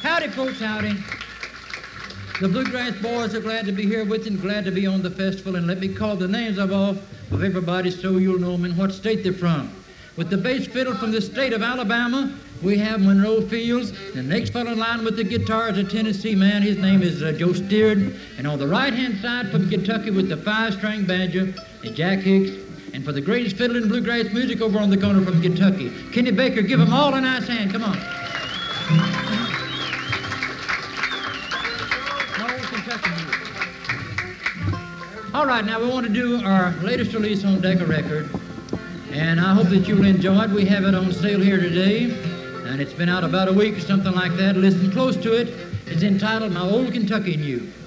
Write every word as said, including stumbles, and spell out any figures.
Howdy, folks, howdy. The Bluegrass Boys are glad to be here with you and glad to be on the festival. And let me call the names of all of everybody so you'll know them and what state they're from. With the bass fiddle from the state of Alabama, we have Monroe Fields. The next fellow in line with the guitar is a Tennessee man. His name is uh, Joe Steard. And on the right-hand side from Kentucky with the five-string banjo is Jack Hicks. And for the greatest fiddle in bluegrass music over on the corner from Kentucky, Kenny Baker. Give them all a nice hand. Come on. All right, now we want to do our latest release on Decca Record, and I hope that you'll enjoy it. We have it on sale here today, and it's been out about a week or something like that. Listen close to it. It's entitled My Old Kentucky New.